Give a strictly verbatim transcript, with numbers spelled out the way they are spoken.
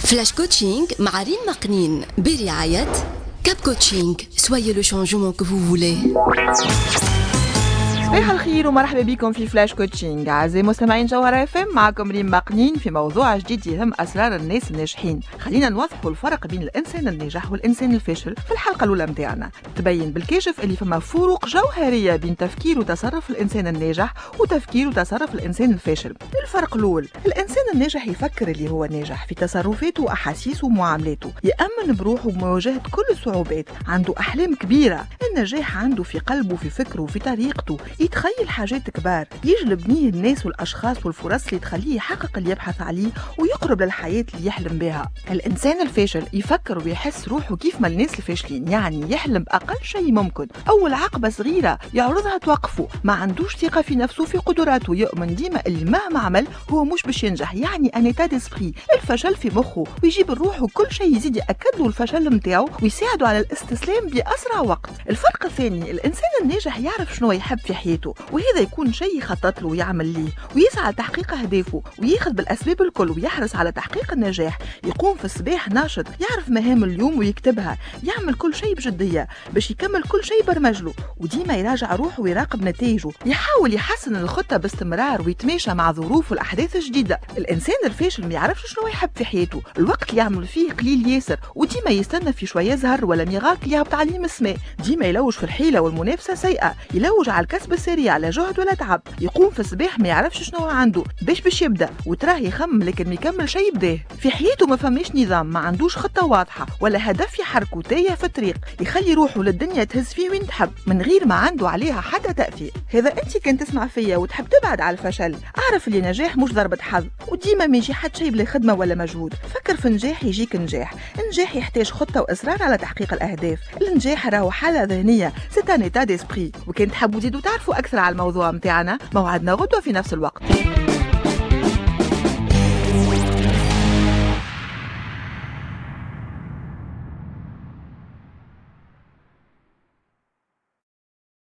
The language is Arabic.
فلاش كوتشينغ مع ريم مقنين برعاية كاب كوتشينغ. Soyez le changement que vous voulez. صباح الخير ومرحبا بكم في فلاش كوتشينغ. اعزائي مستمعين جوهر اف ام، معكم ريم مقنين في موضوع جديد يهم اسرار الناس الناجحين. خلينا نوضحوا الفرق بين الانسان الناجح والانسان الفاشل. في الحلقه الاولى متاعنا تبين بالكاشف اللي فما فروق جوهريه بين تفكير وتصرف الانسان الناجح وتفكير وتصرف الانسان الفاشل. الفرق الاول، الانسان الناجح يفكر اللي هو ناجح في تصرفاته واحاسيسه ومعاملاته، يامن بروحه بمواجهه كل الصعوبات، عنده احلام كبيره. النجاح عنده في قلبه، في فكره وفي طريقته، يتخيل حاجات كبار، يجلب بنيه الناس والاشخاص والفرص اللي تخليه يحقق اللي يبحث عليه ويقرب للحياه اللي يحلم بها. الانسان الفاشل يفكر ويحس روحه كيف ما الناس الفاشلين، يعني يحلم باقل شيء ممكن، اول عقبه صغيره يعرضها توقفه، ما عندوش ثقه في نفسه في قدراته، يؤمن ديما اللي مهما عمل هو مش باش ينجح، يعني ان ايتا ديسبري، الفشل في مخه، ويجيب الروح كل شيء يزيد ياكد له الفشل نتاعو ويساعده على الاستسلام باسرع وقت. الفرق الثاني، الانسان الناجح يعرف شنو يحب في حياته، وهذا يكون شيء يخطط له ويعمل ليه ويسعى لتحقيق أهدافه وياخذ بالأسباب الكل ويحرص على تحقيق النجاح. يقوم في الصباح ناشط، يعرف مهام اليوم ويكتبها، يعمل كل شيء بجدية باش يكمل كل شيء برمجله، وديما يراجع روحه ويراقب نتائجه، يحاول يحسن الخطة باستمرار ويتماشى مع ظروف والأحداث الجديدة. الإنسان الفاشل ما يعرفش شنو يحب في حياته، الوقت اللي يعمل فيه قليل ياسر، وديما يستنى في شوية زهر ولا ميراكل يهبط عليه من السماء، ديما يلوج في الحيلة والمنافسة سيئة، يلوج على الكسب السريع لا جهد ولا تعب. يقوم في الصباح ما يعرفش شنو عنده باش باش يبدا، وتراه يخمم لكن ما يكمل شيء بداه. في حياته ما فماش نظام، ما عندوش خطه واضحه ولا هدف يحركه، تايه في الطريق، يخلي روحه للدنيا تهز فيه وين تحب من غير ما عنده عليها حتى تاثير. هذا انت كنت تسمع فيا وتحب تبعد على الفشل، اعرف اللي نجاح مش ضربه حظ، وديما ما يجي حد شيء بلا خدمه ولا مجهود. فكر في نجاح يجيك نجاح، النجاح يحتاج خطه واصرار على تحقيق الاهداف. النجاح راهو حاله ذهنيه، سي ان ايتا ديسبري. وكان تحبوا تزيدوا تعرفوا اكثر على الموضوع متاعنا، موعدنا غدوة في نفس الوقت.